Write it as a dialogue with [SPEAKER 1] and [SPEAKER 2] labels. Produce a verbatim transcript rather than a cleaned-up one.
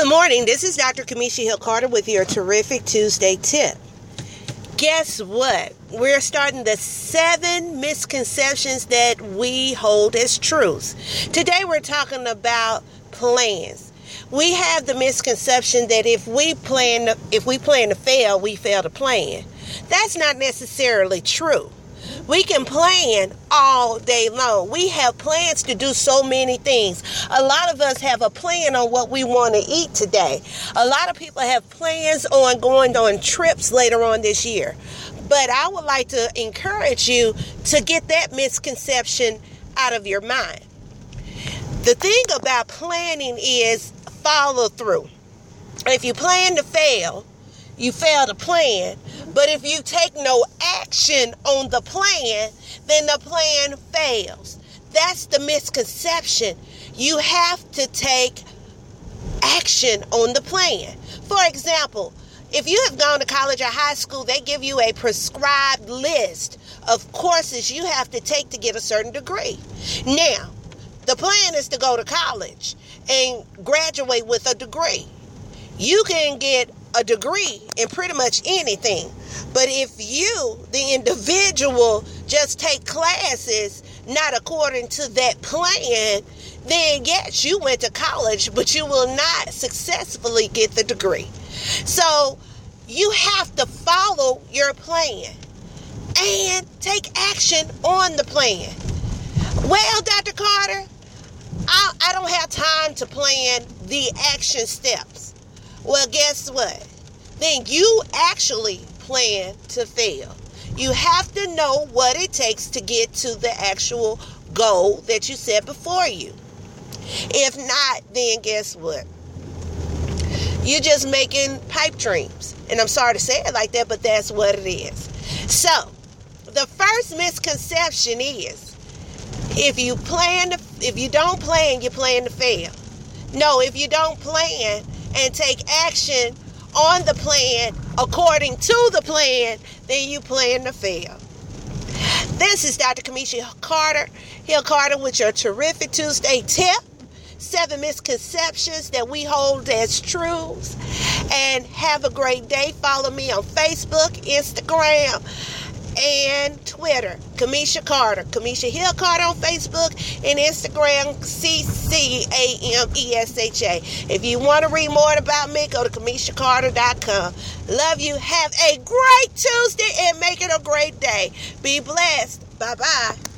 [SPEAKER 1] Good morning. This is Doctor Kamisha Hill Carter with your terrific Tuesday tip. Guess what? We're starting the seven misconceptions that we hold as truths. Today we're talking about plans. We have the misconception that if we plan, if we plan to fail, we fail to plan. That's not necessarily true. We can plan all day long. We have plans to do so many things. A lot of us have a plan on what we want to eat today. A lot of people have plans on going on trips later on this year. But I would like to encourage you to get that misconception out of your mind. The thing about planning is follow through. If you plan to fail, you fail to plan. But if you take no action on the plan, then the plan fails. That's the misconception. You have to take action on the plan. For example, if you have gone to college or high school, they give you a prescribed list of courses you have to take to get a certain degree. Now, the plan is to go to college and graduate with a degree. You can get a degree in pretty much anything. But if you, the individual, just take classes not according to that plan, then yes, you went to college, but you will not successfully get the degree. So you have to follow your plan and take action on the plan. Well, Doctor Carter, I, I don't have time to plan the action steps. Well, guess what? Then you actually plan to fail. You have to know what it takes to get to the actual goal that you set before you. If not, then guess what? You're just making pipe dreams. And I'm sorry to say it like that, but that's what it is. So, the first misconception is, if you plan to, if you don't plan, you plan to fail. No, if you don't plan and take action on the plan according to the plan, then you plan to fail. This is Doctor Kamisha Carter, Hill Carter with your terrific Tuesday tip. Seven misconceptions that we hold as truths. And have a great day. Follow me on Facebook, Instagram, and Twitter. Kamisha Carter. Kamisha Hill Carter on Facebook and Instagram, C C A M E S H A. If you want to read more about me, go to Kamisha Carter dot com. Love you. Have a great Tuesday and make it a great day. Be blessed. Bye-bye.